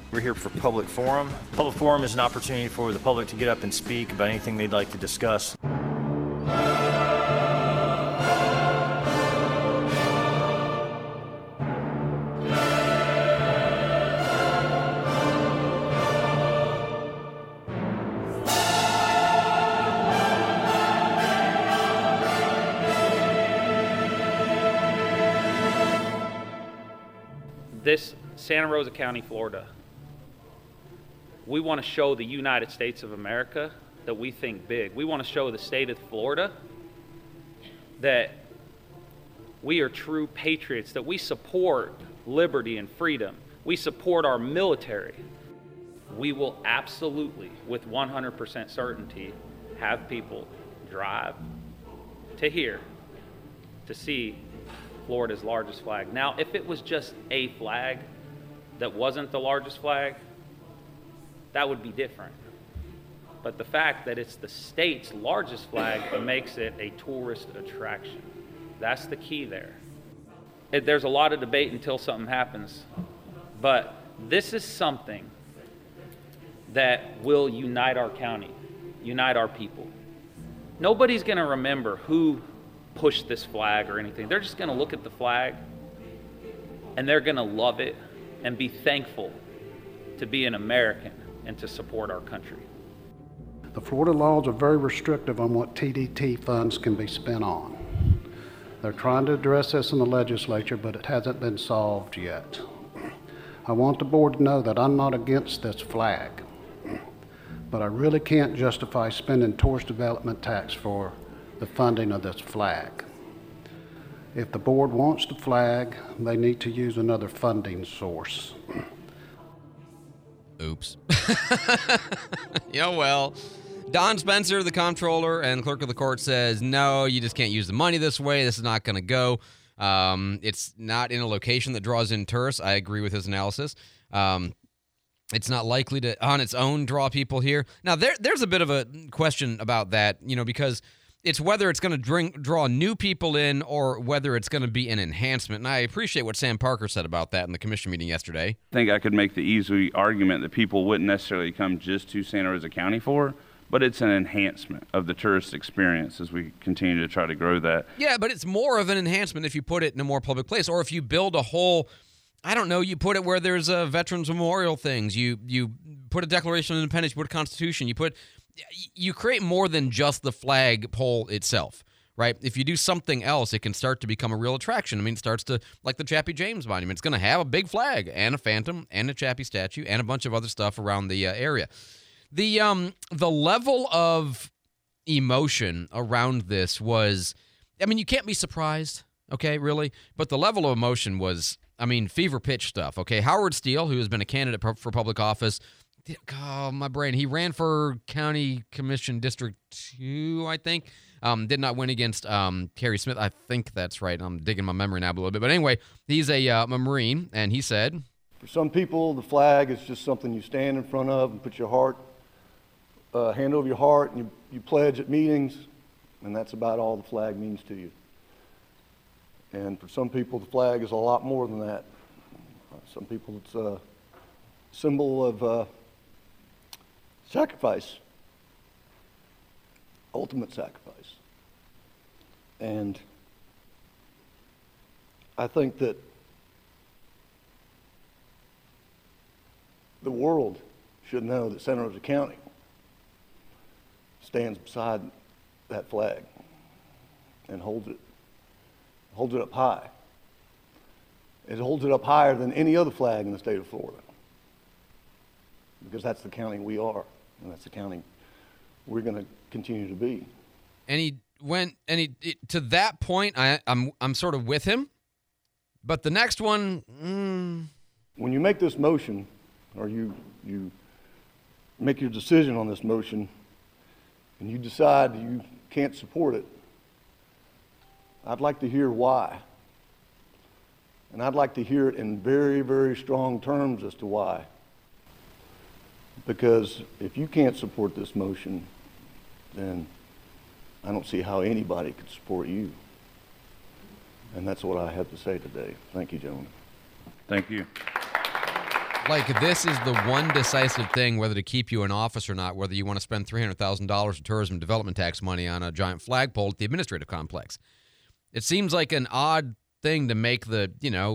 We're here for public forum. Public forum is an opportunity for the public to get up and speak about anything they'd like to discuss. This Santa Rosa County, Florida, we want to show the United States of America that we think big. We want to show the state of Florida that we are true patriots, that we support liberty and freedom. We support our military. We will absolutely, with 100% certainty, have people drive to here to see Florida's largest flag. Now, if it was just a flag that wasn't the largest flag, that would be different. But the fact that it's the state's largest flag makes it a tourist attraction. That's the key there. There's a lot of debate until something happens, but this is something that will unite our county, unite our people. Nobody's going to remember who pushed this flag or anything. They're just going to look at the flag and they're going to love it and be thankful to be an American and to support our country. The Florida laws are very restrictive on what TDT funds can be spent on. They're trying to address this in the legislature, but it hasn't been solved yet. I want the board to know that I'm not against this flag, but I really can't justify spending tourist development tax for the funding of this flag. If the board wants the flag, they need to use another funding source. Oops. Yeah, well, Don Spencer, the comptroller and clerk of the court, says, no, you just can't use the money this way. This is not going to go. It's not in a location that draws in tourists. I agree with his analysis. It's not likely to, on its own, draw people here. Now, there's a bit of a question about that, because it's whether it's going to draw new people in or whether it's going to be an enhancement. And I appreciate what Sam Parker said about that in the commission meeting yesterday. I think I could make the easy argument that people wouldn't necessarily come just to Santa Rosa County for, but it's an enhancement of the tourist experience as we continue to try to grow that. Yeah, but it's more of an enhancement if you put it in a more public place, or if you build a whole, I don't know, you put it where there's a Veterans Memorial things, you put a Declaration of Independence, you put a Constitution, you create more than just the flagpole itself, right? If you do something else, it can start to become a real attraction. I mean, it starts to, like the Chappie James Monument, it's going to have a big flag and a phantom and a Chappie statue and a bunch of other stuff around the area. The level of emotion around this was, I mean, you can't be surprised, okay, really? But the level of emotion was, I mean, fever pitch stuff, okay? Howard Steele, who has been a candidate for public office, oh, my brain. He ran for County Commission District 2, I think. Did not win against Kerry Smith. I think that's right. I'm digging my memory now a little bit. But anyway, he's a Marine, and he said, for some people, the flag is just something you stand in front of and put your heart, hand over your heart, and you pledge at meetings, and that's about all the flag means to you. And for some people, the flag is a lot more than that. Some people, it's a symbol of sacrifice, ultimate sacrifice. And I think that the world should know that Santa Rosa County stands beside that flag and holds it up high. It holds it up higher than any other flag in the state of Florida, because that's the county we are, and that's the county we're going to continue to be. And he went, and to that point, I'm sort of with him, but the next one, when you make this motion, or you make your decision on this motion, and you decide you can't support it, I'd like to hear why. And I'd like to hear it in very, very strong terms as to why. Because if you can't support this motion, then I don't see how anybody could support you. And that's what I have to say today. Thank you, gentlemen. Thank you. Like, this is the one decisive thing, whether to keep you in office or not, whether you want to spend $300,000 of tourism development tax money on a giant flagpole at the administrative complex. It seems like an odd thing to make the,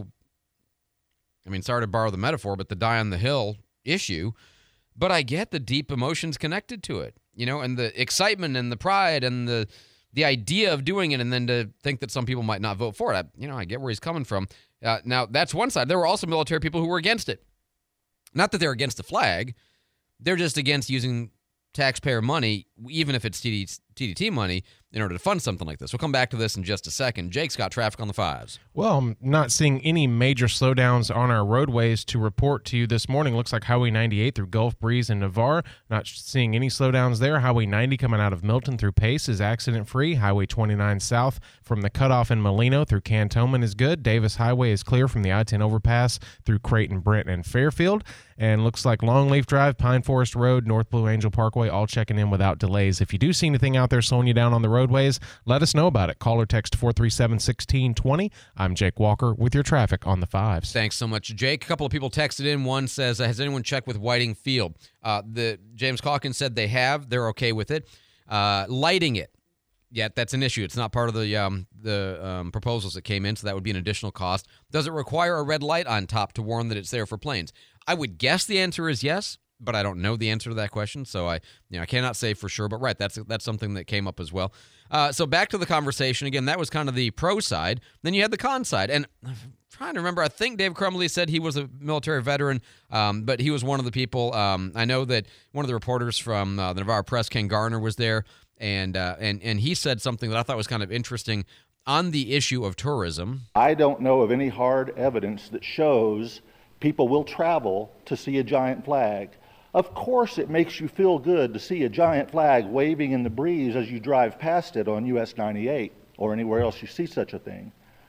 sorry to borrow the metaphor, but the die on the hill issue. But I get the deep emotions connected to it, and the excitement and the pride and the idea of doing it, and then to think that some people might not vote for it. I get where he's coming from. Now, that's one side. There were also military people who were against it. Not that they're against the flag. They're just against using taxpayer money, even if it's TDT money, in order to fund something like this. We'll come back to this in just a second. Jake's got traffic on the 5s. Well, I'm not seeing any major slowdowns on our roadways to report to you this morning. Looks like Highway 98 through Gulf Breeze and Navarre. Not seeing any slowdowns there. Highway 90 coming out of Milton through Pace is accident-free. Highway 29 south from the cutoff in Molino through Cantonment is good. Davis Highway is clear from the I-10 overpass through Creighton, Brent, and Fairfield. And looks like Longleaf Drive, Pine Forest Road, North Blue Angel Parkway, all checking in without delays. If you do see anything out there slowing you down on the roadways, let us know about it. Call or text 437-1620. I'm Jake Walker with your traffic on the 5s. Thanks so much, Jake. A couple of people texted in. One says, has anyone checked with Whiting Field? James Calkins said they have. They're okay with it. Lighting it. Yeah, that's an issue. It's not part of the proposals that came in, so that would be an additional cost. Does it require a red light on top to warn that it's there for planes? I would guess the answer is yes, but I don't know the answer to that question, so I cannot say for sure. But right, that's something that came up as well. So back to the conversation again. That was kind of the pro side. Then you had the con side, and I'm trying to remember. I think Dave Crumley said he was a military veteran, but he was one of the people. I know that one of the reporters from the Navarre Press, Ken Garner, was there, and he said something that I thought was kind of interesting on the issue of tourism. I don't know of any hard evidence that shows people will travel to see a giant flag. Of course it makes you feel good to see a giant flag waving in the breeze as you drive past it on US 98 or anywhere else you see such a thing.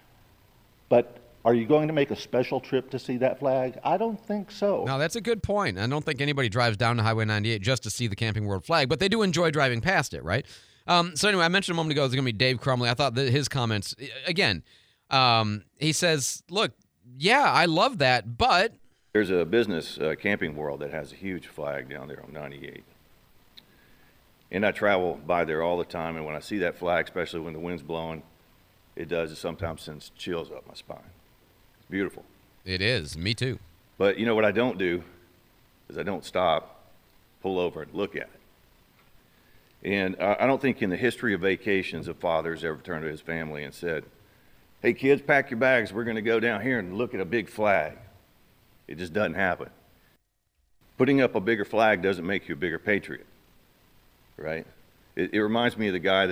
But are you going to make a special trip to see that flag? I don't think so. No, that's a good point. I don't think anybody drives down to Highway 98 just to see the Camping World flag, but they do enjoy driving past it, right? So anyway, I mentioned a moment ago it's going to be Dave Crumley. I thought that his comments, again, he says, look, yeah, I love that, but... There's a business, Camping World, that has a huge flag down there on 98. And I travel by there all the time, and when I see that flag, especially when the wind's blowing, it sometimes sends chills up my spine. It's beautiful. It is. Me too. But you know what I don't do is I don't stop, pull over, and look at it. And I don't think in the history of vacations a father's ever turned to his family and said, hey kids, pack your bags, we're going to go down here and look at a big flag. It just doesn't happen. Putting up a bigger flag doesn't make you a bigger patriot, right? It reminds me of the guy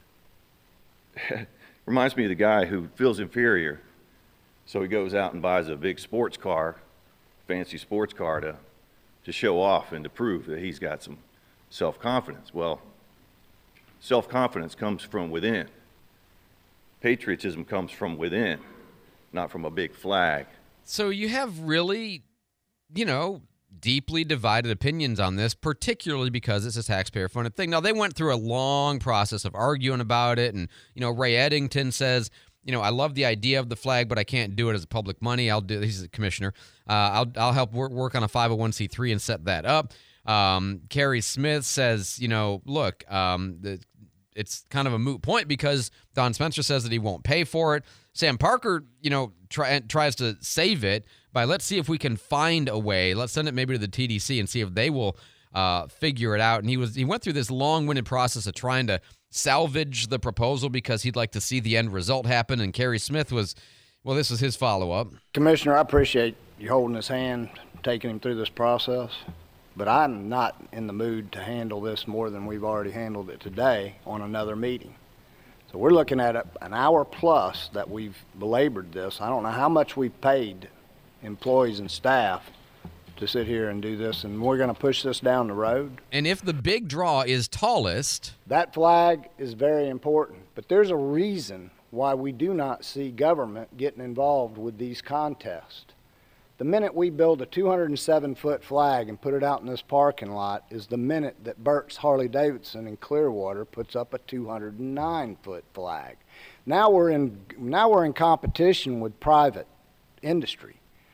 who feels inferior, so he goes out and buys a big sports car, fancy sports car to show off and to prove that he's got some self-confidence. Well, self-confidence comes from within. Patriotism comes from within, not from a big flag. So you have really, deeply divided opinions on this, particularly because it's a taxpayer-funded thing. Now, they went through a long process of arguing about it, and, Ray Eddington says, I love the idea of the flag, but I can't do it as public money. He's a commissioner. I'll help work on a 501c3 and set that up. Kerry Smith says, look, it's kind of a moot point because Don Spencer says that he won't pay for it. Sam Parker, tries to save it by let's see if we can find a way. Let's send it maybe to the TDC and see if they will figure it out. And he went through this long-winded process of trying to salvage the proposal because he'd like to see the end result happen. And Kerry Smith this was his follow-up. Commissioner, I appreciate you holding his hand, taking him through this process, but I'm not in the mood to handle this more than we've already handled it today on another meeting. So we're looking at an hour plus that we've belabored this. I don't know how much we've paid employees and staff to sit here and do this, and we're going to push this down the road. And if the big draw is tallest... That flag is very important, but there's a reason why we do not see government getting involved with these contests. The minute we build a 207-foot flag and put it out in this parking lot is the minute that Burt's Harley-Davidson in Clearwater puts up a 209-foot flag. Now we're in competition with private industry.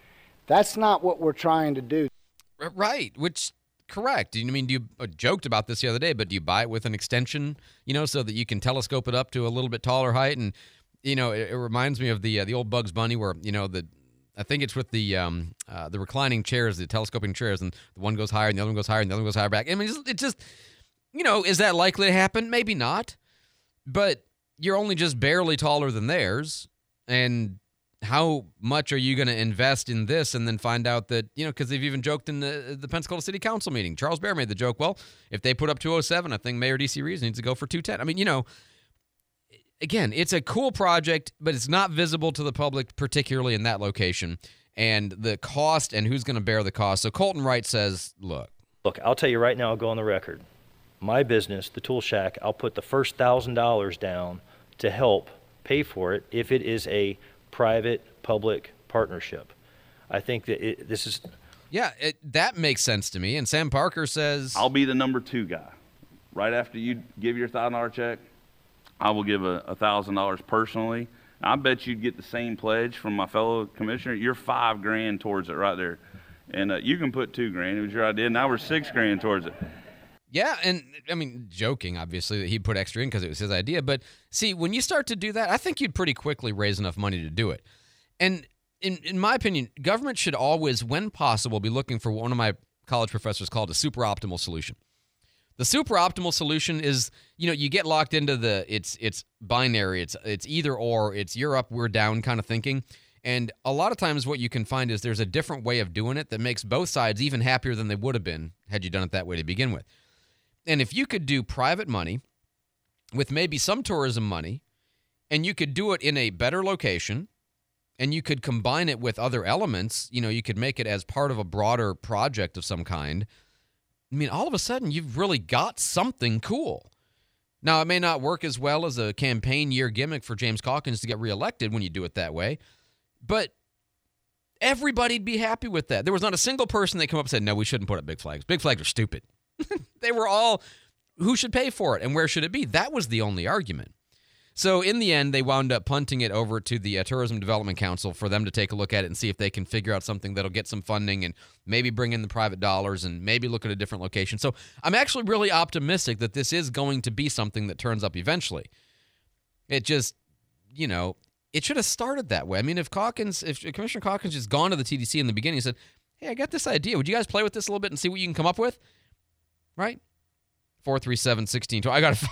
That's not what we're trying to do. Right, which, correct. I mean, you joked about this the other day, but do you buy it with an extension, so that you can telescope it up to a little bit taller height? And, it reminds me of the old Bugs Bunny where, I think it's with the reclining chairs, the telescoping chairs, and the one goes higher and the other one goes higher and the other one goes higher back. I mean, it just is that likely to happen? Maybe not. But you're only just barely taller than theirs. And how much are you going to invest in this and then find out that, because they've even joked in the Pensacola City Council meeting. Charles Bear made the joke, well, if they put up 207, I think Mayor D.C. Reeves needs to go for 210. I mean, again, it's a cool project, but it's not visible to the public, particularly in that location. And the cost and who's going to bear the cost. So Colton Wright says, look, I'll tell you right now, I'll go on the record. My business, the Tool Shack, I'll put the first $1,000 down to help pay for it if it is a private-public partnership. I think that this is... Yeah, that makes sense to me. And Sam Parker says... I'll be the number 2 guy. Right after you give your $1,000 check, I will give $1,000 personally. I bet you'd get the same pledge from my fellow commissioner. You're $5,000 towards it right there. And you can put $2,000. It was your idea. Now we're $6,000 towards it. Yeah, and I mean, joking, obviously, that he put extra in because it was his idea. But see, when you start to do that, I think you'd pretty quickly raise enough money to do it. And in my opinion, government should always, when possible, be looking for what one of my college professors called a super optimal solution. The super optimal solution is, you get locked into it's binary, it's either or, it's you're up, we're down kind of thinking. And a lot of times what you can find is there's a different way of doing it that makes both sides even happier than they would have been had you done it that way to begin with. And if you could do private money with maybe some tourism money, and you could do it in a better location, and you could combine it with other elements, you could make it as part of a broader project of some kind. I mean, all of a sudden, you've really got something cool. Now, it may not work as well as a campaign year gimmick for James Calkins to get reelected when you do it that way, but everybody'd be happy with that. There was not a single person that came up and said, no, we shouldn't put up big flags. Big flags are stupid. They were all, who should pay for it and where should it be? That was the only argument. So in the end, they wound up punting it over to the Tourism Development Council for them to take a look at it and see if they can figure out something that'll get some funding and maybe bring in the private dollars and maybe look at a different location. So I'm actually really optimistic that this is going to be something that turns up eventually. It just, it should have started that way. I mean, if Commissioner Calkins just gone to the TDC in the beginning and said, hey, I got this idea. Would you guys play with this a little bit and see what you can come up with? Right? 437-1612.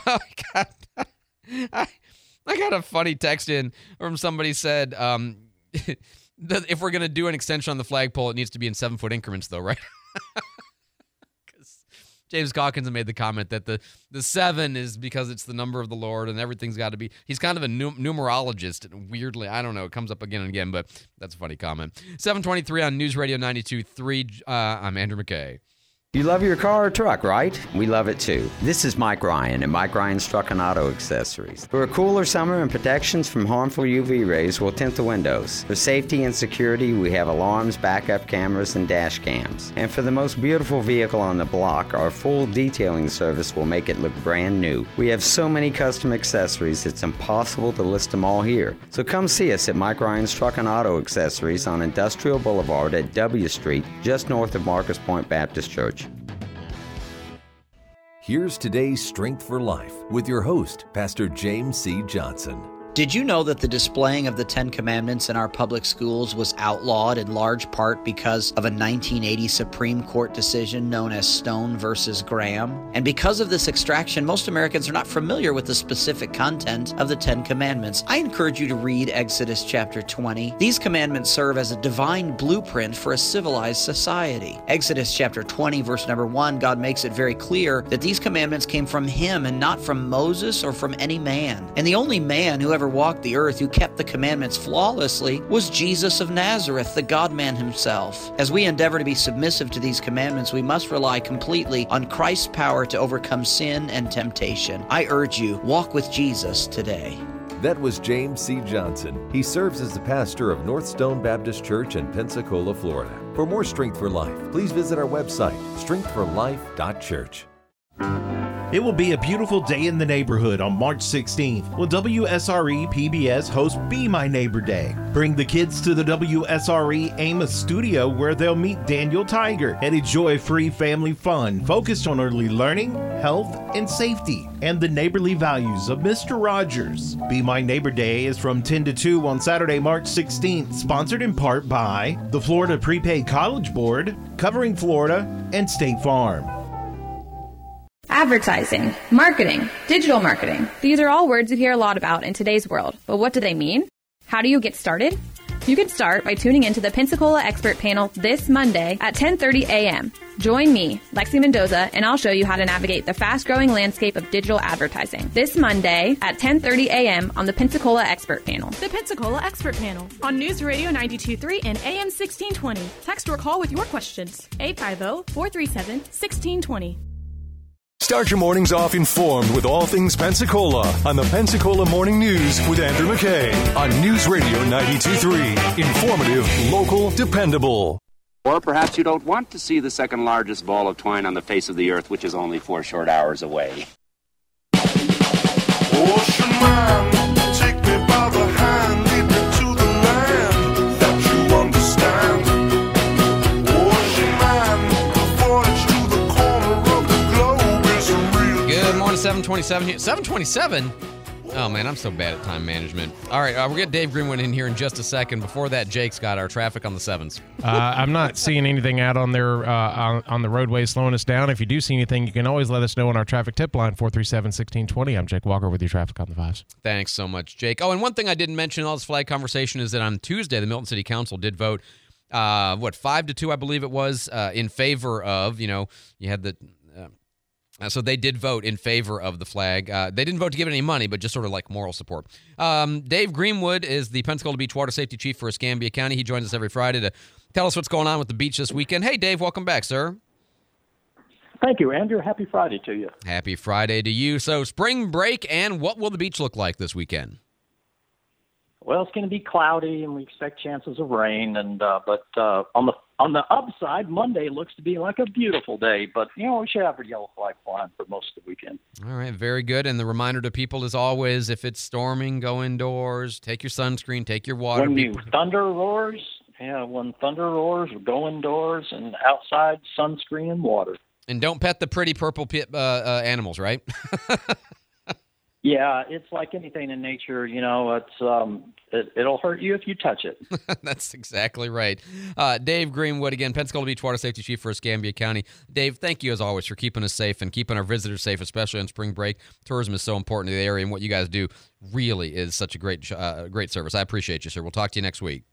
I got a funny text in from somebody said that if we're going to do an extension on the flagpole, it needs to be in 7-foot increments, though, right? Because James Calkins made the comment that the 7 is because it's the number of the Lord and everything's got to be. He's kind of a numerologist, and weirdly, I don't know, it comes up again and again, but that's a funny comment. 723 on News Radio 92.3. I'm Andrew McKay. You love your car or truck, right? We love it too. This is Mike Ryan at Mike Ryan's Truck and Auto Accessories. For a cooler summer and protections from harmful UV rays, we'll tint the windows. For safety and security, we have alarms, backup cameras, and dash cams. And for the most beautiful vehicle on the block, our full detailing service will make it look brand new. We have so many custom accessories, it's impossible to list them all here. So come see us at Mike Ryan's Truck and Auto Accessories on Industrial Boulevard at W Street, just north of Marcus Point Baptist Church. Here's today's Strength for Life with your host, Pastor James C. Johnson. Did you know that the displaying of the Ten Commandments in our public schools was outlawed in large part because of a 1980 Supreme Court decision known as Stone versus Graham? And because of this extraction, most Americans are not familiar with the specific content of the Ten Commandments. I encourage you to read Exodus chapter 20. These commandments serve as a divine blueprint for a civilized society. Exodus chapter 20, verse number 1, God makes it very clear that these commandments came from Him and not from Moses or from any man. And the only man who ever walked the earth who kept the commandments flawlessly was Jesus of Nazareth, the God-man Himself. As we endeavor to be submissive to these commandments, we must rely completely on Christ's power to overcome sin and temptation. I urge you, walk with Jesus today. That was James C. Johnson. He serves as the pastor of North Stone Baptist Church in Pensacola, Florida. For more Strength for Life, please visit our website, strengthforlife.church. It will be a beautiful day in the neighborhood on March 16th when WSRE PBS hosts Be My Neighbor Day. Bring the kids to the WSRE Amos studio where they'll meet Daniel Tiger and enjoy free family fun focused on early learning, health, and safety, and the neighborly values of Mr. Rogers. Be My Neighbor Day is from 10 to 2 on Saturday, March 16th, sponsored in part by the Florida Prepaid College Board, Covering Florida, and State Farm. Advertising, marketing, digital marketing. These are all words you hear a lot about in today's world, but what do they mean? How do you get started? You can start by tuning into the Pensacola Expert Panel this Monday at 10:30 a.m. Join me, Lexi Mendoza, and I'll show you how to navigate the fast-growing landscape of digital advertising. This Monday at 10:30 a.m. on the Pensacola Expert Panel. The Pensacola Expert Panel on News Radio 92.3 and AM 1620. Text or call with your questions. 850-437-1620. Start your mornings off informed with all things Pensacola on the Pensacola Morning News with Andrew McKay on News Radio 92.3. Informative, local, dependable. Or perhaps you don't want to see the second largest ball of twine on the face of the earth, which is only 4 short hours away. Ocean man, take me by the hand, lead me to the land that you understand. Ocean man, the voyage to the corner of the globe is a real. Good morning, 727 here. 727? Oh, man, I'm so bad at time management. All right, we'll get Dave Greenwood in here in just a second. Before that, Jake's got our traffic on the 7s. I'm not seeing anything out on there on the roadway slowing us down. If you do see anything, you can always let us know on our traffic tip line, 437-1620. I'm Jake Walker with your traffic on the 5s. Thanks so much, Jake. Oh, and one thing I didn't mention in all this flag conversation is that on Tuesday, the Milton City Council did vote, 5-2, I believe it was, in favor of, you had the... So they did vote in favor of the flag. They didn't vote to give it any money, but just sort of like moral support. Dave Greenwood is the Pensacola Beach Water Safety Chief for Escambia County. He joins us every Friday to tell us what's going on with the beach this weekend. Hey, Dave, welcome back, sir. Thank you, Andrew. Happy Friday to you. Happy Friday to you. So spring break, and what will the beach look like this weekend? Well, it's going to be cloudy, and we expect chances of rain. And but on the upside, Monday looks to be like a beautiful day. But we should have a yellow flag flying for most of the weekend. All right, very good. And the reminder to people is always, if it's storming, go indoors. Take your sunscreen. Take your water. When thunder roars, go indoors and outside, sunscreen and water. And don't pet the pretty purple animals, right? Yeah, it's like anything in nature, it'll hurt you if you touch it. That's exactly right. Dave Greenwood, again, Pensacola Beach Water Safety Chief for Escambia County. Dave, thank you as always for keeping us safe and keeping our visitors safe, especially on spring break. Tourism is so important to the area, and what you guys do really is such a great service. I appreciate you, sir. We'll talk to you next week.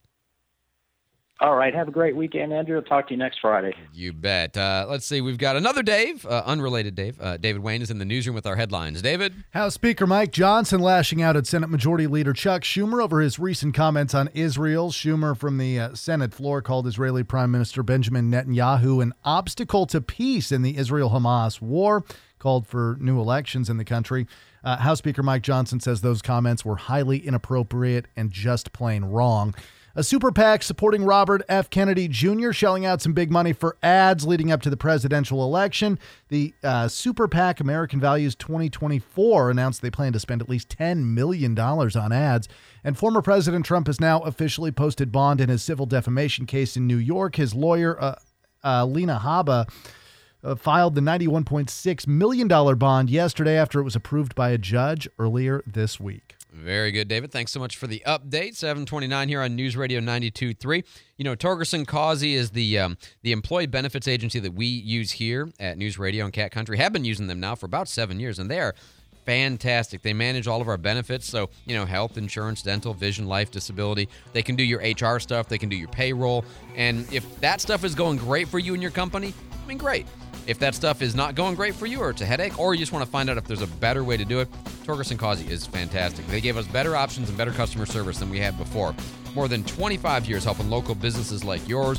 All right. Have a great weekend, Andrew. I'll talk to you next Friday. You bet. Let's see. We've got another Dave, unrelated Dave. David Wayne is in the newsroom with our headlines. David? House Speaker Mike Johnson lashing out at Senate Majority Leader Chuck Schumer over his recent comments on Israel. Schumer from the Senate floor called Israeli Prime Minister Benjamin Netanyahu an obstacle to peace in the Israel-Hamas war, called for new elections in the country. House Speaker Mike Johnson says those comments were highly inappropriate and just plain wrong. A super PAC supporting Robert F. Kennedy Jr. shelling out some big money for ads leading up to the presidential election. The super PAC American Values 2024 announced they plan to spend at least $10 million on ads. And former President Trump has now officially posted bond in his civil defamation case in New York. His lawyer, Lena Haba, filed the $91.6 million bond yesterday after it was approved by a judge earlier this week. Very good, David. Thanks so much for the update. 729 here on News Radio 92.3. Torgerson Causey is the employee benefits agency that we use here at News Radio and Cat Country. Have been using them now for about 7 years, and they are fantastic. They manage all of our benefits, so, health insurance, dental, vision, life, disability. They can do your HR stuff. They can do your payroll. And if that stuff is going great for you and your company, great. If that stuff is not going great for you, or it's a headache, or you just want to find out if there's a better way to do it, Torgerson Causey is fantastic. They gave us better options and better customer service than we had before. More than 25 years helping local businesses like yours.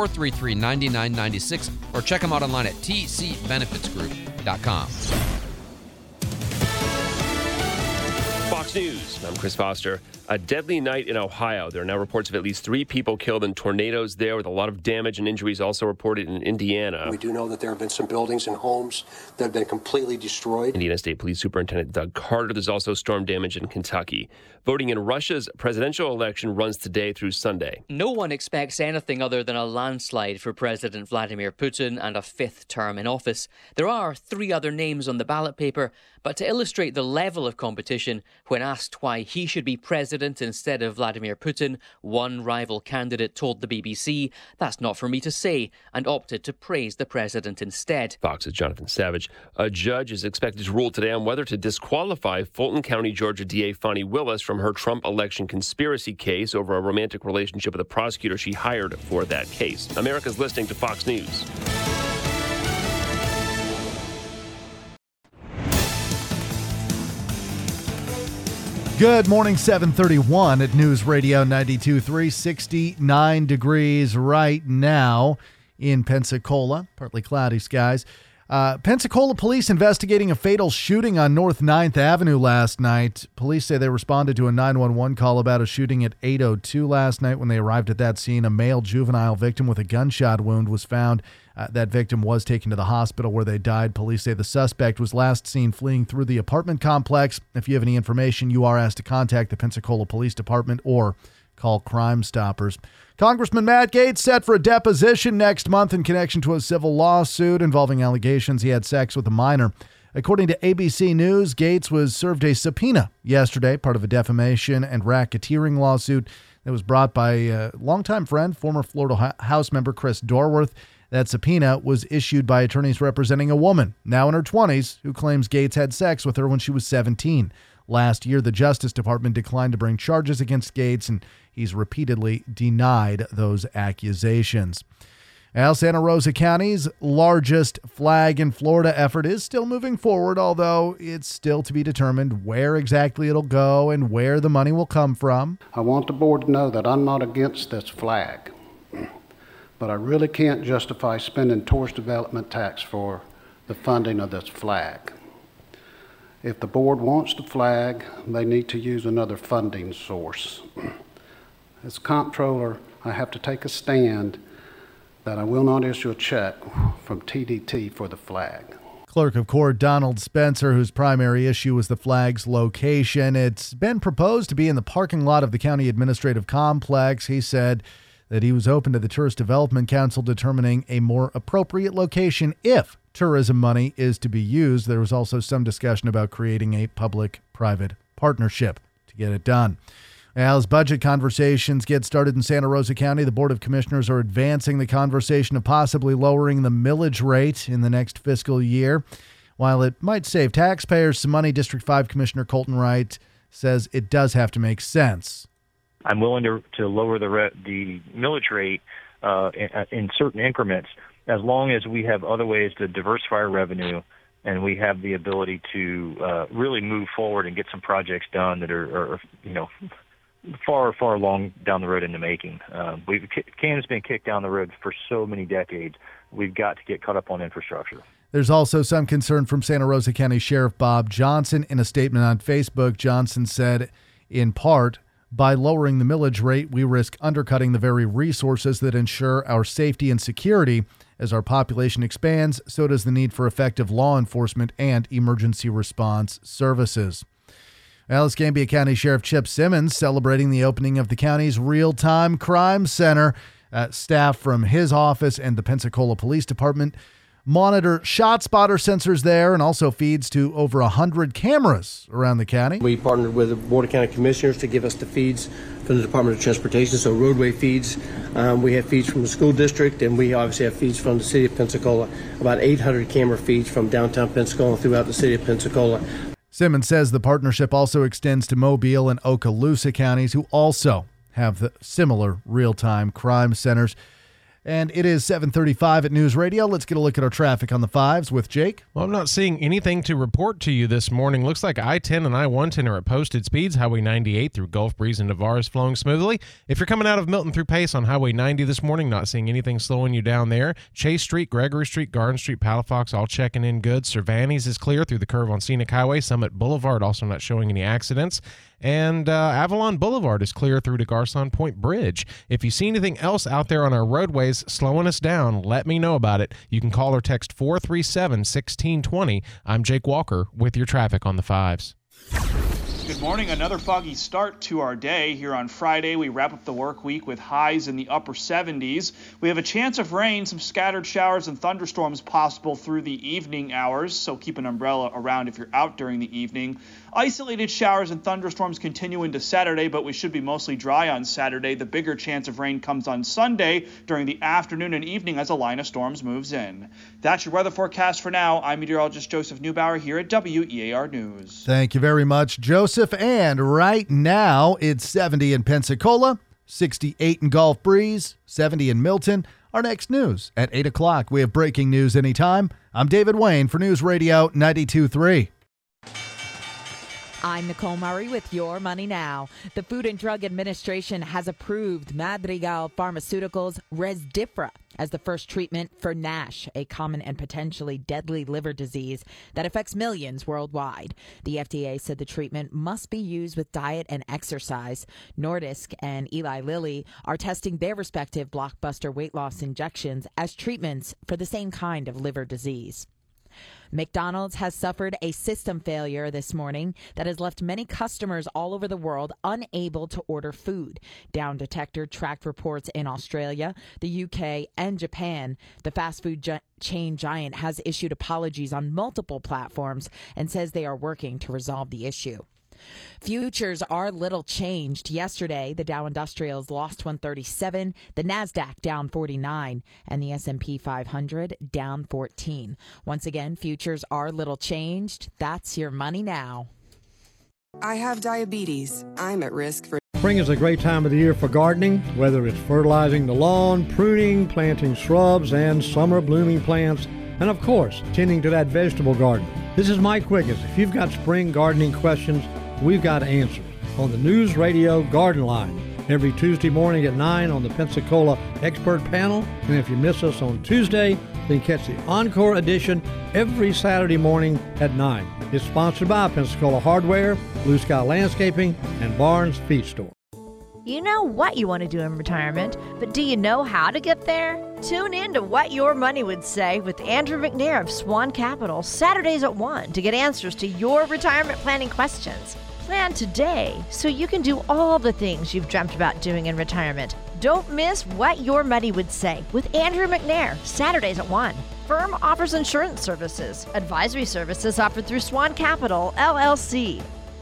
433-9996, or check them out online at tcbenefitsgroup.com. Fox News, I'm Chris Foster. A deadly night in Ohio. There are now reports of at least 3 people killed in tornadoes there, with a lot of damage and injuries also reported in Indiana. We do know that there have been some buildings and homes that have been completely destroyed. Indiana State Police Superintendent Doug Carter. There's also storm damage in Kentucky. Voting in Russia's presidential election runs today through Sunday. No one expects anything other than a landslide for President Vladimir Putin and a 5th term in office. There are 3 other names on the ballot paper, but to illustrate the level of competition, when asked why he should be president instead of Vladimir Putin, one rival candidate told the BBC, "That's not for me to say," and opted to praise the president instead. Fox's Jonathan Savage. A judge is expected to rule today on whether to disqualify Fulton County, Georgia DA Fani Willis from her Trump election conspiracy case over a romantic relationship with a prosecutor she hired for that case. America's listening to Fox News. Good morning, 7:31 at News Radio 92.3, 69 degrees right now in Pensacola, partly cloudy skies. Pensacola police investigating a fatal shooting on North 9th Avenue last night. Police say they responded to a 911 call about a shooting at 8:02 last night. When they arrived at that scene, a male juvenile victim with a gunshot wound was found. That victim was taken to the hospital where they died. Police say the suspect was last seen fleeing through the apartment complex. If you have any information, you are asked to contact the Pensacola Police Department or call Crime Stoppers. Congressman Matt Gaetz set for a deposition next month in connection to a civil lawsuit involving allegations he had sex with a minor. According to ABC News, Gaetz was served a subpoena yesterday, part of a defamation and racketeering lawsuit that was brought by a longtime friend, former Florida House member Chris Dorworth. That subpoena was issued by attorneys representing a woman, now in her 20s, who claims Gaetz had sex with her when she was 17. Last year, the Justice Department declined to bring charges against Gaetz, and he's repeatedly denied those accusations. Now, Santa Rosa County's largest Flag in Florida effort is still moving forward, although it's still to be determined where exactly it'll go and where the money will come from. I want the board to know that I'm not against this flag, but I really can't justify spending tourist development tax for the funding of this flag. If the board wants the flag, they need to use another funding source. As comptroller, I have to take a stand that I will not issue a check from TDT for the flag. Clerk of Court Donald Spencer, whose primary issue was the flag's location. It's been proposed to be in the parking lot of the county administrative complex. He said that he was open to the Tourist Development Council determining a more appropriate location if tourism money is to be used. There was also some discussion about creating a public-private partnership to get it done. As budget conversations get started in Santa Rosa County, the Board of Commissioners are advancing the conversation of possibly lowering the millage rate in the next fiscal year. While it might save taxpayers some money, District 5 Commissioner Colton Wright says it does have to make sense. I'm willing to lower the millage rate in certain increments, as long as we have other ways to diversify our revenue and we have the ability to really move forward and get some projects done that are far along down the road in the making. Can's been kicked down the road for so many decades. We've got to get caught up on infrastructure. There's also some concern from Santa Rosa County Sheriff Bob Johnson. In a statement on Facebook, Johnson said, in part, by lowering the millage rate, we risk undercutting the very resources that ensure our safety and security. As our population expands, so does the need for effective law enforcement and emergency response services. Escambia County Sheriff Chip Simmons celebrating the opening of the county's real-time crime center. Staff from his office and the Pensacola Police Department monitor ShotSpotter sensors there and also feeds to over 100 cameras around the county. We partnered with the Board of County Commissioners to give us the feeds from the Department of Transportation, so roadway feeds. We have feeds from the school district, and we obviously have feeds from the city of Pensacola, about 800 camera feeds from downtown Pensacola throughout the city of Pensacola. Simmons says the partnership also extends to Mobile and Okaloosa counties, who also have the similar real-time crime centers. And it is 7:35 at News Radio. Let's get a look at our traffic on the 5s with Jake. Well, I'm not seeing anything to report to you this morning. Looks like I-10 and I-110 are at posted speeds. Highway 98 through Gulf Breeze and Navarre is flowing smoothly. If you're coming out of Milton through Pace on Highway 90 this morning, not seeing anything slowing you down there. Chase Street, Gregory Street, Garden Street, Palafox, all checking in good. Cervantes is clear through the curve on Scenic Highway. Summit Boulevard also not showing any accidents. And Avalon Boulevard is clear through to Garcon Point Bridge. If you see anything else out there on our roadways slowing us down, let me know about it. You can call or text 437-1620. I'm Jake Walker with your traffic on the 5s. Good morning. Another foggy start to our day. Here on Friday, we wrap up the work week with highs in the upper 70s. We have a chance of rain, some scattered showers and thunderstorms possible through the evening hours, so keep an umbrella around if you're out during the evening. Isolated showers and thunderstorms continue into Saturday, but we should be mostly dry on Saturday. The bigger chance of rain comes on Sunday during the afternoon and evening as a line of storms moves in. That's your weather forecast for now. I'm meteorologist Joseph Neubauer here at WEAR News. Thank you very much, Joseph. And right now, it's 70 in Pensacola, 68 in Gulf Breeze, 70 in Milton. Our next news at 8 o'clock. We have breaking news anytime. I'm David Wayne for News Radio 92.3. I'm Nicole Murray with Your Money Now. The Food and Drug Administration has approved Madrigal Pharmaceuticals' Rezdiffra as the first treatment for NASH, a common and potentially deadly liver disease that affects millions worldwide. The FDA said the treatment must be used with diet and exercise. Nordisk and Eli Lilly are testing their respective blockbuster weight loss injections as treatments for the same kind of liver disease. McDonald's has suffered a system failure this morning that has left many customers all over the world unable to order food. Down Detector tracked reports in Australia, the UK, and Japan. The fast food chain giant has issued apologies on multiple platforms and says they are working to resolve the issue. Futures are little changed. Yesterday, the Dow Industrials lost 137, the Nasdaq down 49, and the S&P 500 down 14. Once again, futures are little changed. That's your money now. I have diabetes. I'm at risk for... Spring is a great time of the year for gardening, whether it's fertilizing the lawn, pruning, planting shrubs, and summer blooming plants, and of course, tending to that vegetable garden. This is Mike Wiggins. If you've got spring gardening questions, we've got answers on the News Radio Garden Line every Tuesday morning at 9 on the Pensacola Expert Panel. And if you miss us on Tuesday, then catch the Encore edition every Saturday morning at 9. It's sponsored by Pensacola Hardware, Blue Sky Landscaping, and Barnes Feed Store. You know what you want to do in retirement, but do you know how to get there? Tune in to What Your Money Would Say with Andrew McNair of Swan Capital, Saturdays at 1 to get answers to your retirement planning questions. Plan today so you can do all the things you've dreamt about doing in retirement. Don't miss What Your Money Would Say with Andrew McNair, Saturdays at 1. Firm offers insurance services. Advisory services offered through Swan Capital, LLC.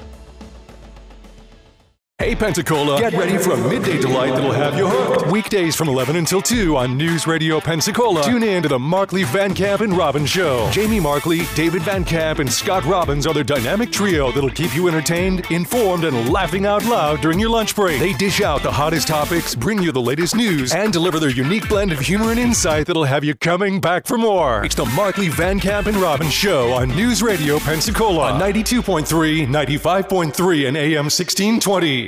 Hey Pensacola, get ready for a midday delight that'll have you hooked. Weekdays from 11 until 2 on News Radio Pensacola. Tune in to the Markley, Van Camp, and Robbins Show. Jamie Markley, David Van Camp, and Scott Robbins are their dynamic trio that'll keep you entertained, informed, and laughing out loud during your lunch break. They dish out the hottest topics, bring you the latest news, and deliver their unique blend of humor and insight that'll have you coming back for more. It's the Markley, Van Camp, and Robbins Show on News Radio Pensacola on 92.3, 95.3, and AM 1620.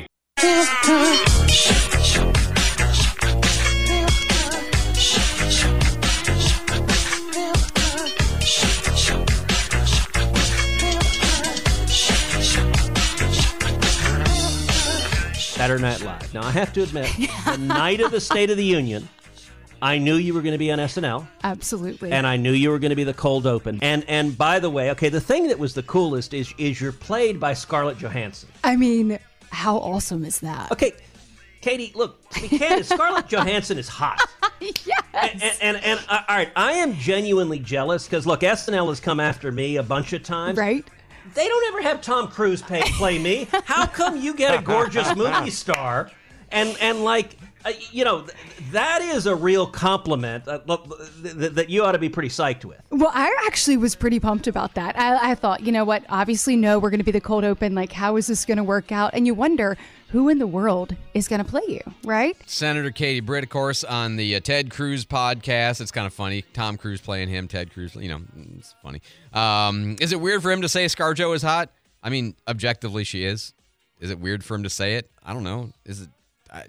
Saturday Night Live. Now, I have to admit, the night of the State of the Union, I knew you were going to be on SNL. Absolutely. And I knew you were going to be the cold open. And by the way, okay, the thing that was the coolest is you're played by Scarlett Johansson. I mean, how awesome is that? Okay, Katie, look, to be candid, Scarlett Johansson is hot. Yes. And all right, I am genuinely jealous because, look, SNL has come after me a bunch of times. Right. They don't ever have Tom Cruise play me. How come you get a gorgeous movie star and like That is a real compliment that you ought to be pretty psyched with. Well, I actually was pretty pumped about that. I thought, you know what? Obviously, no, we're going to be the cold open. Like, how is this going to work out? And you wonder who in the world is going to play you, right? Senator Katie Britt, of course, on the Ted Cruz podcast. It's kind of funny. Tom Cruise playing him, Ted Cruz, it's funny. Is it weird for him to say ScarJo is hot? I mean, objectively, she is. Is it weird for him to say it? I don't know. Is it?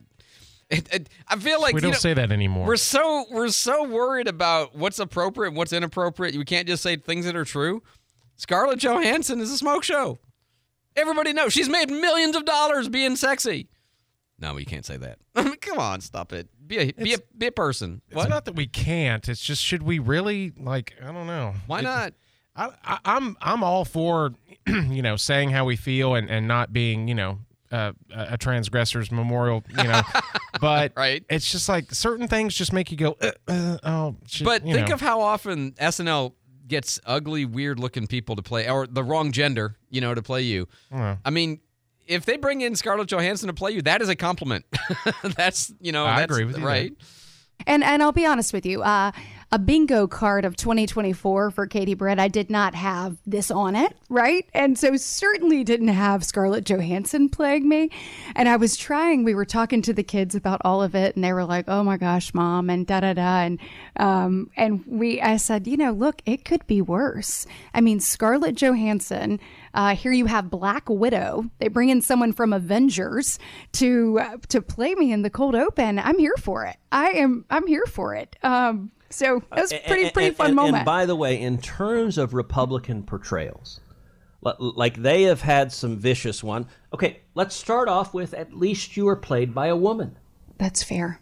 I feel like we don't say that anymore. We're so worried about what's appropriate and what's inappropriate. We can't just say things that are true. Scarlett Johansson is a smoke show. Everybody knows she's made millions of dollars being sexy. No, you can't say that. I mean, come on, stop it. Be a person. It's not that we can't. It's just, should we really? I don't know. Why not? I'm all for saying how we feel and not being a transgressor's memorial, but right. It's just like certain things just make you go, oh. Shit, but think of how often SNL gets ugly, weird-looking people to play, or the wrong gender, to play you. I mean, if they bring in Scarlett Johansson to play you, that is a compliment. That's I agree with you, right? And I'll be honest with you, a bingo card of 2024 for Katie Britt, I did not have this on it, right? And so certainly didn't have Scarlett Johansson playing me. And I was trying, we were talking to the kids about all of it, and they were like, oh my gosh, Mom, and da-da-da. And I said, look, it could be worse. I mean, Scarlett Johansson, here you have Black Widow. They bring in someone from Avengers to play me in the cold open. I'm here for it. I'm here for it. So it was pretty fun moment. And by the way, in terms of Republican portrayals, like they have had some vicious one. Okay, let's start off with at least you were played by a woman. That's fair.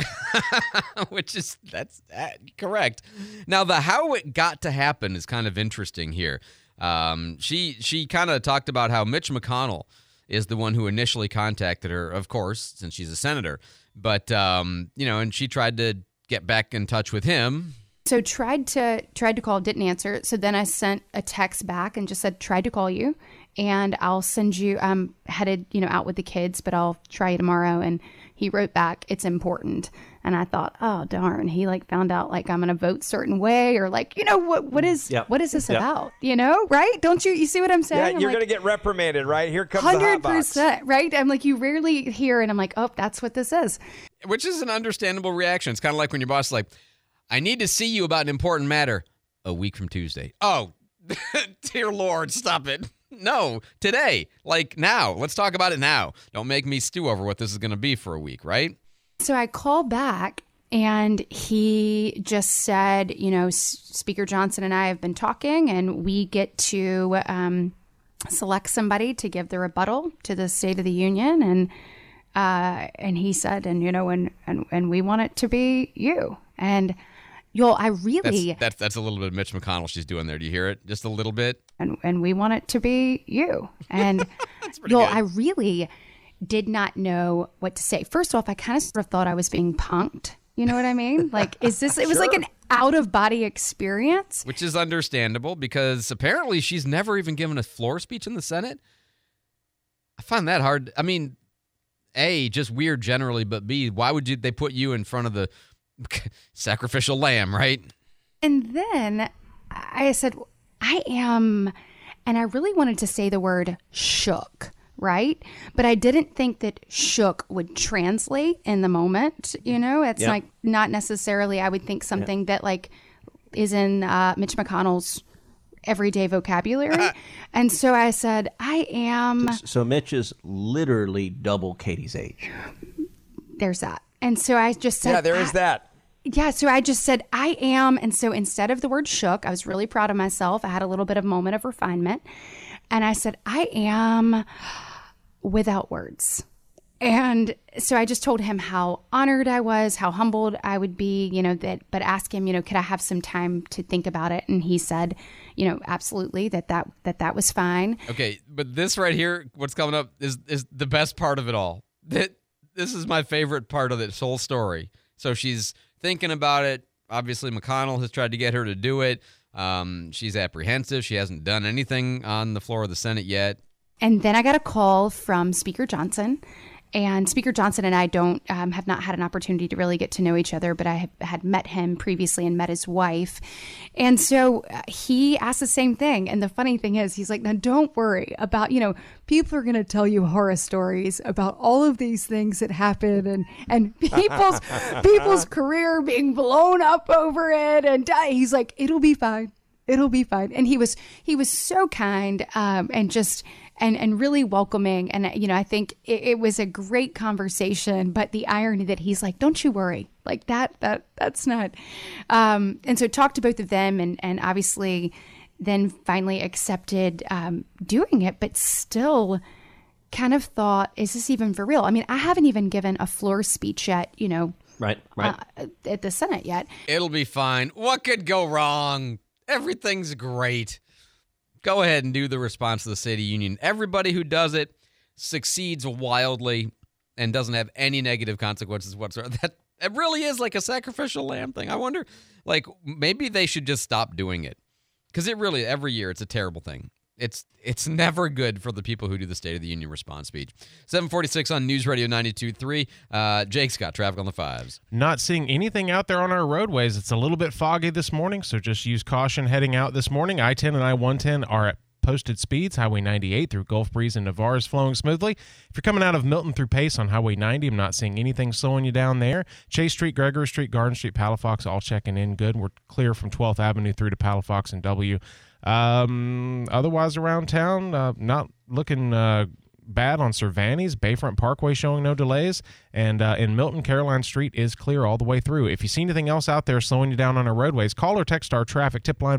That's correct. Now, the how it got to happen is kind of interesting here. She kind of talked about how Mitch McConnell is the one who initially contacted her, of course, since she's a senator. But, and she tried to get back in touch with him. So tried to call, didn't answer. So then I sent a text back and just said, tried to call you, and I'll send you, I'm headed, out with the kids, but I'll try you tomorrow. And he wrote back, it's important. And I thought, oh, darn, he found out I'm going to vote certain way, or what is this about? Right? Don't you see what I'm saying? Yeah, you're going to get reprimanded, right? Here comes the hot box. 100%, right? I'm like, you rarely hear, and I'm like, oh, that's what this is. Which is an understandable reaction. It's kind of like when your boss is like, I need to see you about an important matter a week from Tuesday. Oh, dear Lord, stop it. No, today, now. Let's talk about it now. Don't make me stew over what this is going to be for a week, right? So I call back, and he just said, Speaker Johnson and I have been talking, and we get to select somebody to give the rebuttal to the State of the Union. And he said, and we want it to be you. And I really... That's a little bit of Mitch McConnell she's doing there. Do you hear it? Just a little bit? And we want it to be you. And I really did not know what to say. First off, I kind of sort of thought I was being punked. You know what I mean? Is this... It was like an out-of-body experience. Which is understandable, because apparently she's never even given a floor speech in the Senate. I find that hard. I mean, A, just weird generally, but B, why would they put you in front of the sacrificial lamb, right? And then I said, I am, and I really wanted to say the word shook, right? But I didn't think that shook would translate in the moment. It's not necessarily, I would think something that is in Mitch McConnell's everyday vocabulary. And so I said, I am. So Mitch is literally double Katie's age. There's that. And so I just said, yeah, there is that. Yeah, so I just said, I am. And so instead of the word shook, I was really proud of myself. I had a little bit of moment of refinement. And I said, I am without words. And so I just told him how honored I was, how humbled I would be, but ask him, could I have some time to think about it? And he said, absolutely, that was fine. Okay, but this right here, what's coming up is the best part of it all. This is my favorite part of this whole story. So she's thinking about it. Obviously, McConnell has tried to get her to do it. She's apprehensive. She hasn't done anything on the floor of the Senate yet. And then I got a call from Speaker Johnson. And Speaker Johnson and I have not had an opportunity to really get to know each other, but I had met him previously and met his wife. And so he asked the same thing. And the funny thing is, he's like, now don't worry about, people are going to tell you horror stories about all of these things that happen and people's career being blown up over it. And he's like, it'll be fine. It'll be fine. And he was so kind and just and really welcoming. And, I think it was a great conversation. But the irony that he's like, don't you worry, like that's not. And so talked to both of them and obviously then finally accepted doing it, but still kind of thought, is this even for real? I mean, I haven't even given a floor speech yet, Right. At the Senate yet. It'll be fine. What could go wrong? Everything's great. Go ahead and do the response to the State of the Union. Everybody who does it succeeds wildly and doesn't have any negative consequences whatsoever. It really is like a sacrificial lamb thing. I wonder, maybe they should just stop doing it. Because it really, every year, it's a terrible thing. It's never good for the people who do the State of the Union response speech. 746 on News Radio 92.3. Jake's got traffic on the 5s. Not seeing anything out there on our roadways. It's a little bit foggy this morning, so just use caution heading out this morning. I-10 and I-110 are at posted speeds. Highway 98 through Gulf Breeze and Navarre is flowing smoothly. If you're coming out of Milton through Pace on Highway 90, I'm not seeing anything slowing you down there. Chase Street, Gregory Street, Garden Street, Palafox, all checking in good. We're clear from 12th Avenue through to Palafox and W. Otherwise around town, not looking bad on Cervantes. Bayfront Parkway showing no delays. And in Milton, Caroline Street is clear all the way through. If you see anything else out there slowing you down on our roadways, call or text our traffic tip line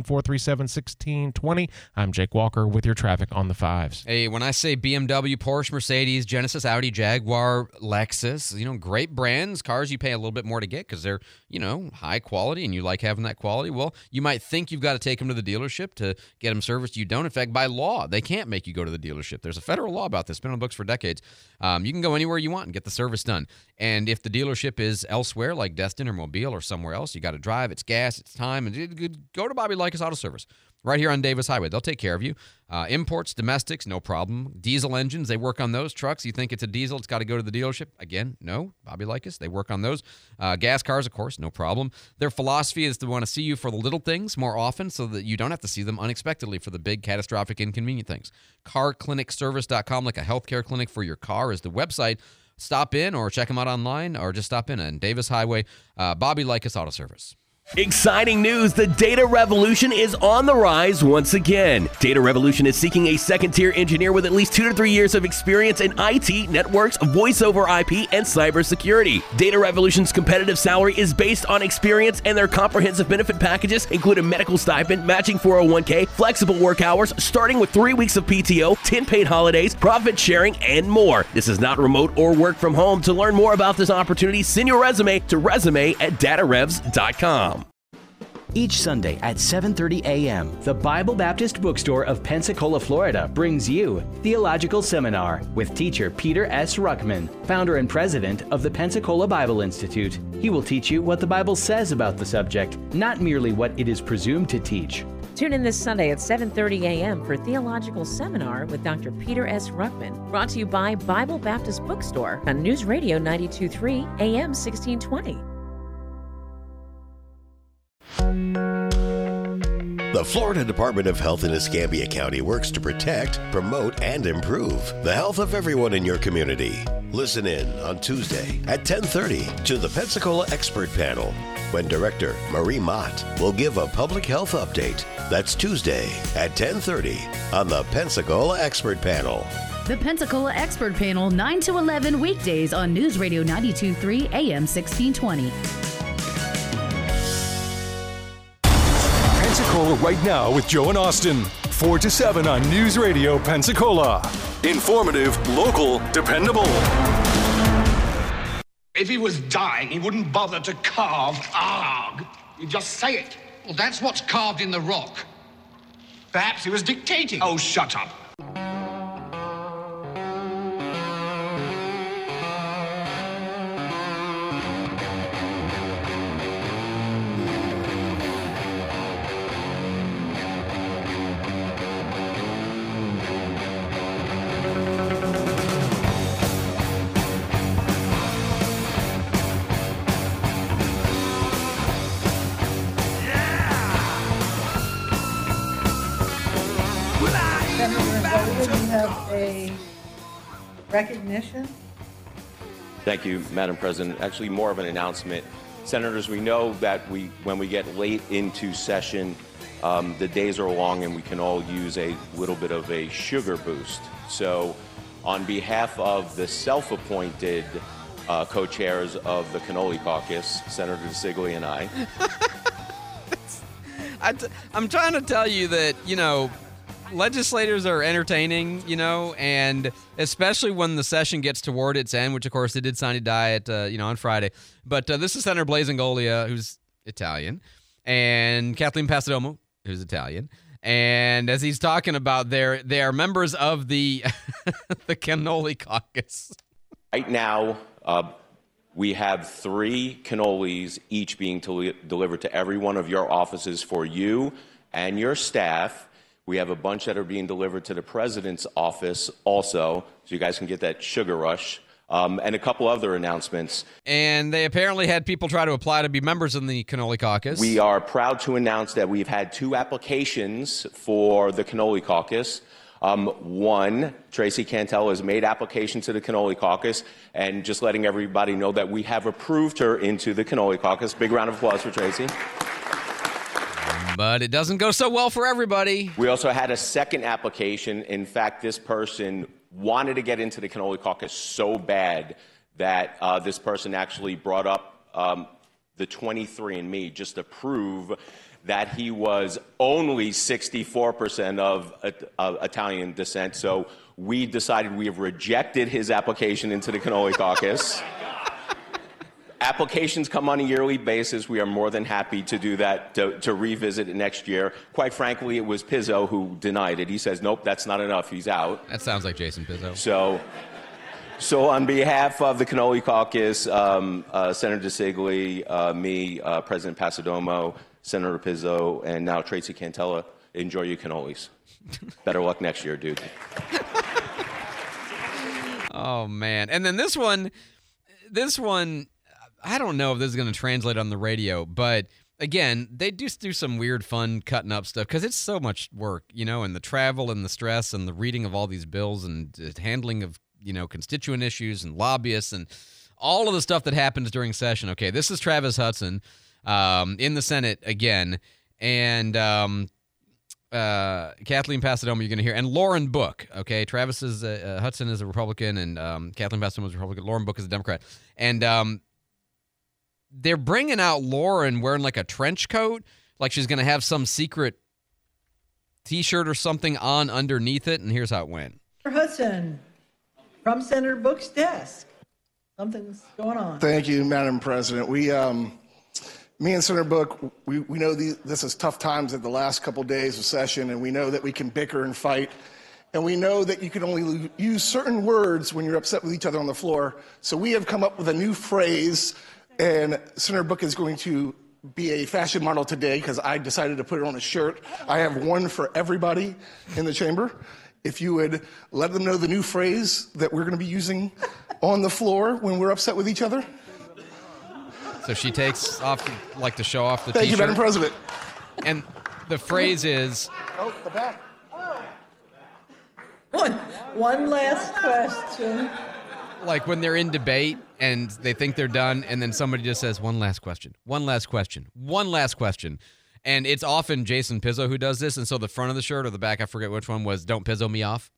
437-1620. I'm Jake Walker with your traffic on the 5s. Hey, when I say BMW, Porsche, Mercedes, Genesis, Audi, Jaguar, Lexus, great brands, cars you pay a little bit more to get because they're, high quality and you like having that quality. Well, you might think you've got to take them to the dealership to get them serviced. You don't. In fact, by law, they can't make you go to the dealership. There's a federal law about this. It's been on the books for decades. You can go anywhere you want and get the service done. And if the dealership is elsewhere, like Destin or Mobile or somewhere else, you got to drive. It's gas, it's time. And go to Bobby Likas Auto Service right here on Davis Highway. They'll take care of you. Imports, domestics, no problem. Diesel engines, they work on those. Trucks, you think it's a diesel, it's got to go to the dealership. Again, no. Bobby Likas, they work on those. Gas cars, of course, no problem. Their philosophy is to want to see you for the little things more often so that you don't have to see them unexpectedly for the big, catastrophic, inconvenient things. CarClinicService.com, like a healthcare clinic for your car, is the website. Stop in or check them out online or just stop in on Davis Highway. Bobby Likas Auto Service. Exciting news, the data revolution is on the rise once again. Data Revolution is seeking a second-tier engineer with at least 2 to 3 years of experience in IT, networks, voice over IP, and cybersecurity. Data Revolution's competitive salary is based on experience, and their comprehensive benefit packages include a medical stipend, matching 401k, flexible work hours, starting with 3 weeks of PTO, 10 paid holidays, profit sharing, and more. This is not remote or work from home. To learn more about this opportunity, send your resume to resume@datarevs.com. Each Sunday at 7:30 a.m., the Bible Baptist Bookstore of Pensacola, Florida brings you Theological Seminar with teacher Peter S. Ruckman, founder and president of the Pensacola Bible Institute. He will teach you what the Bible says about the subject, not merely what it is presumed to teach. Tune in this Sunday at 7:30 a.m. for Theological Seminar with Dr. Peter S. Ruckman, brought to you by Bible Baptist Bookstore on News Radio 92.3 AM 1620. The Florida Department of Health in Escambia County works to protect, promote, and improve the health of everyone in your community. Listen in on Tuesday at 10:30 to the Pensacola Expert Panel, when Director Marie Mott will give a public health update. That's Tuesday at 10:30 on the Pensacola Expert Panel. The Pensacola Expert Panel, 9 to 11 weekdays on News Radio 92.3 AM 1620. Pensacola right now with Joe and Austin. 4 to 7 on News Radio Pensacola. Informative, local, dependable. If he was dying, he wouldn't bother to carve ARG. He'd just say it. Well, that's what's carved in the rock. Perhaps he was dictating. Oh, shut up. Senator Ngolia, you have a recognition. Thank you, Madam President. Actually, more of an announcement. Senators, we know that when we get late into session, the days are long and we can all use a little bit of a sugar boost. So on behalf of the self-appointed co-chairs of the Cannoli Caucus, Senator DeSigli and I. I'm trying to tell you that, legislators are entertaining, and especially when the session gets toward its end, which, of course, they did sine die at, on Friday. But this is Senator Blaise Ngolia, who's Italian, and Kathleen Passidomo, who's Italian. And as he's talking about they are members of the the Cannoli Caucus. Right now, we have 3 cannolis each being delivered to every one of your offices for you and your staff. We have a bunch that are being delivered to the president's office also, so you guys can get that sugar rush. And a couple other announcements. And they apparently had people try to apply to be members in the Cannoli Caucus. We are proud to announce that we've had 2 applications for the Cannoli Caucus. One, Tracy Cantel has made application to the Cannoli Caucus, and just letting everybody know that we have approved her into the Cannoli Caucus. Big round of applause for Tracy. But it doesn't go so well for everybody. We also had a second application. In fact, this person wanted to get into the Cannoli Caucus so bad that this person actually brought up the 23andMe just to prove that he was only 64% of Italian descent. So we decided we have rejected his application into the Cannoli Caucus. Applications come on a yearly basis. We are more than happy to do that, to revisit it next year. Quite frankly, it was Pizzo who denied it. He says, nope, that's not enough. He's out. That sounds like Jason Pizzo. So on behalf of the Cannoli Caucus, Senator DeSigli, me, President Passidomo, Senator Pizzo, and now Tracy Cantella, enjoy your cannolis. Better luck next year, dude. Oh, man. And then this one, I don't know if this is going to translate on the radio, but again, they do some weird, fun cutting up stuff because it's so much work, and the travel and the stress and the reading of all these bills and handling of, constituent issues and lobbyists and all of the stuff that happens during session. Okay, this is Travis Hudson in the Senate again, and Kathleen Passidomo you're going to hear, and Lauren Book. Okay, Travis is Hudson is a Republican, and Kathleen Passidomo is a Republican. Lauren Book is a Democrat, and they're bringing out Lauren wearing like a trench coat, like she's going to have some secret T-shirt or something on underneath it, and here's how it went. Hudson, from Senator Book's desk. Something's going on. Thank you, Madam President. Me and Senator Book, we know this is tough times at the last couple days of session, and we know that we can bicker and fight, and we know that you can only use certain words when you're upset with each other on the floor. So we have come up with a new phrase, and Senator Book is going to be a fashion model today because I decided to put it on a shirt. I have one for everybody in the chamber. If you would let them know the new phrase that we're going to be using on the floor when we're upset with each other. So she takes off, to show off the Thank T-shirt. you, Madam President. And the phrase is... Oh, the back. One last question. Like when they're in debate and they think they're done, and then somebody just says, one last question, one last question, one last question. And it's often Jason Pizzo who does this, and so the front of the shirt or the back, I forget which one, was "Don't Pizzo me off."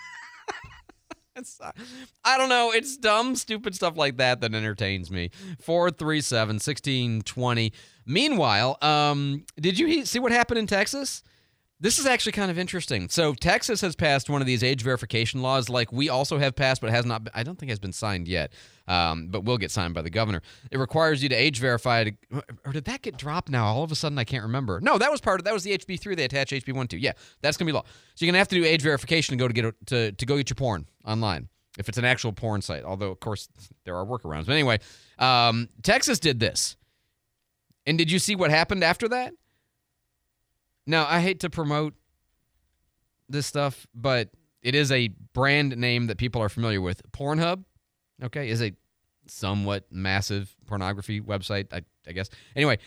I don't know. It's dumb, stupid stuff like that entertains me. 437-1620. Meanwhile, did you see what happened in Texas? This is actually kind of interesting. So Texas has passed one of these age verification laws like we also have passed, but has not. I don't think has been signed yet, but will get signed by the governor. It requires you to age verify. Or did that get dropped now? All of a sudden, I can't remember. No, that was that was the HB3 they attached HB1 to. Yeah, that's going to be law. So you're going to have to do age verification to go get your porn online if it's an actual porn site, although, of course, there are workarounds. But anyway, Texas did this. And did you see what happened after that? Now, I hate to promote this stuff, but it is a brand name that people are familiar with. Pornhub, okay, is a somewhat massive pornography website, I guess. Anyway,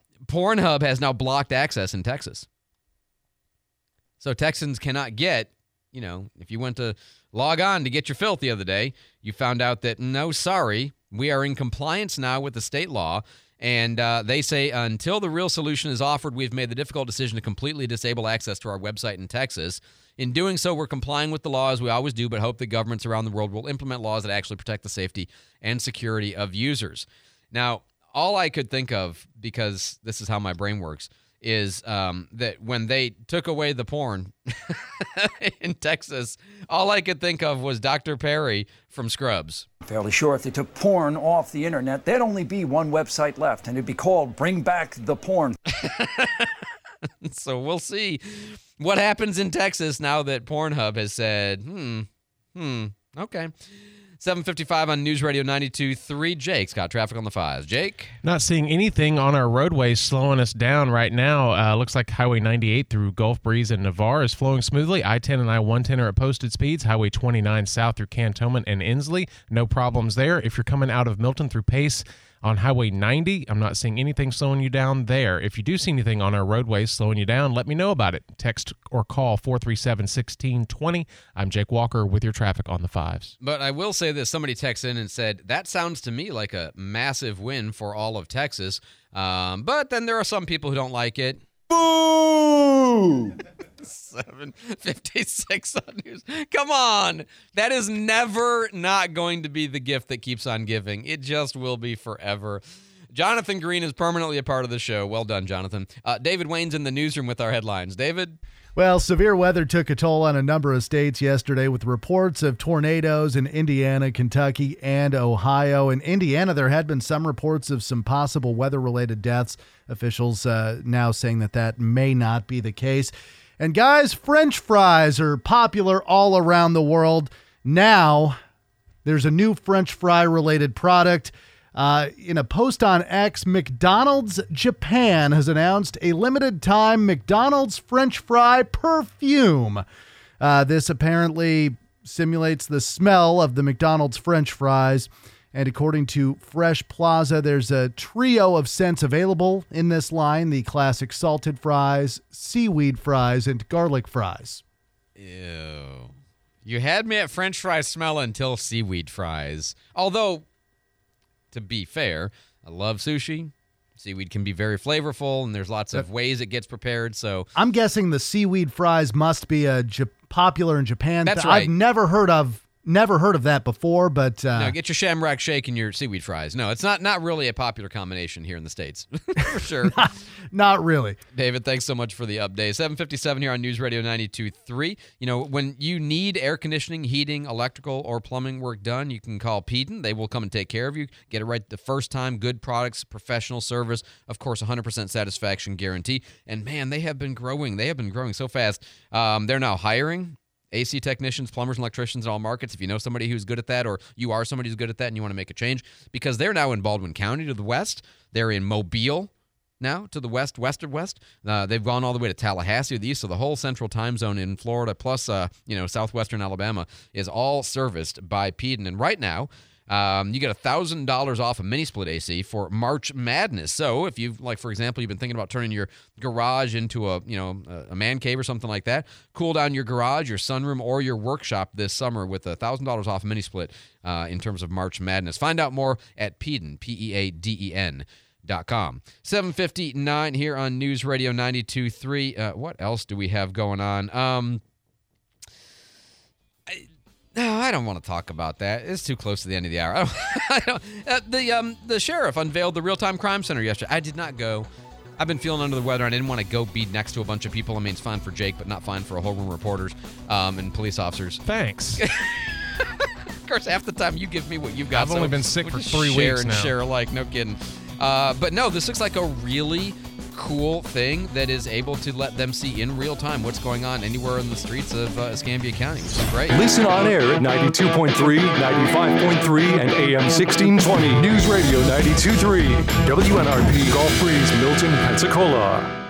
Pornhub has now blocked access in Texas. So Texans cannot get if you went to log on to get your filth the other day, you found out that, no, sorry, we are in compliance now with the state law. And they say until the real solution is offered, we've made the difficult decision to completely disable access to our website in Texas. In doing so, we're complying with the law as we always do, but hope that governments around the world will implement laws that actually protect the safety and security of users. Now, all I could think of, because this is how my brain works, is that when they took away the porn in Texas, all I could think of was Dr. Perry from Scrubs. Fairly sure if they took porn off the internet, there'd only be one website left, and it'd be called Bring Back the Porn. So we'll see what happens in Texas now that Pornhub has said, okay. 7:55 on News Radio 92.3. Jake's got traffic on the 5s. Jake? Not seeing anything on our roadways slowing us down right now. Looks like Highway 98 through Gulf Breeze and Navarre is flowing smoothly. I-10 and I-110 are at posted speeds. Highway 29 south through Cantonment and Inslee, no problems there. If you're coming out of Milton through Pace on Highway 90, I'm not seeing anything slowing you down there. If you do see anything on our roadways slowing you down, let me know about it. Text or call 437-1620. I'm Jake Walker with your traffic on the 5s. But I will say this. Somebody texted in and said, that sounds to me like a massive win for all of Texas. But then there are some people who don't like it. Boo! 7:56 on news. Come on. That is never not going to be the gift that keeps on giving. It just will be forever. Jonathan Green is permanently a part of the show. Well done, Jonathan. David Wayne's in the newsroom with our headlines. David? Well, severe weather took a toll on a number of states yesterday with reports of tornadoes in Indiana, Kentucky, and Ohio. In Indiana, there had been some reports of some possible weather-related deaths. Officials now saying that may not be the case. And guys, French fries are popular all around the world. Now, there's a new French fry-related product. In a post on X, McDonald's Japan has announced a limited-time McDonald's French fry perfume. This apparently simulates the smell of the McDonald's French fries. And according to Fresh Plaza, there's a trio of scents available in this line: the classic salted fries, seaweed fries, and garlic fries. Ew. You had me at French fry smell until seaweed fries. Although, to be fair, I love sushi. Seaweed can be very flavorful, and there's lots of ways it gets prepared. So I'm guessing the seaweed fries must be popular in Japan. That's right. I've never heard of that before, but no, get your Shamrock Shake and your seaweed fries. No, it's not really a popular combination here in the States. For sure. Not really. David, thanks so much for the update. 7:57 here on News Radio 92.3. When you need air conditioning, heating, electrical, or plumbing work done, you can call Peden. They will come and take care of you. Get it right the first time. Good products, professional service, of course, 100% satisfaction guarantee. And man, they have been growing. They have been growing so fast. They're now hiring AC technicians, plumbers, and electricians in all markets. If you know somebody who's good at that, or you are somebody who's good at that and you want to make a change, because they're now in Baldwin County to the west. They're in Mobile now to the west. They've gone all the way to Tallahassee to the east, so the whole central time zone in Florida, plus southwestern Alabama, is all serviced by Peden. And right now, you get $1,000 off a mini split AC for March Madness. So if you've, like, for example, you've been thinking about turning your garage into a man cave or something like that, cool down your garage, your sunroom, or your workshop this summer with $1,000 off a mini split in terms of March Madness. Find out more at Peden, PEADEN.com. 7:59 here on News Radio 92.3. What else do we have going on? No, I don't want to talk about that. It's too close to the end of the hour. The sheriff unveiled the real-time crime center yesterday. I did not go. I've been feeling under the weather. I didn't want to go be next to a bunch of people. I mean, it's fine for Jake, but not fine for a whole room of reporters and police officers. Thanks. Of course, half the time you give me what you've got. I've only been sick for 3 weeks now. Share alike, no kidding. But no, this looks like a really cool thing that is able to let them see in real time what's going on anywhere in the streets of Escambia County, which is great. Listen on air at 92.3, 95.3, and AM 1620. News Radio 92.3. WNRP Gulf Breeze, Milton, Pensacola.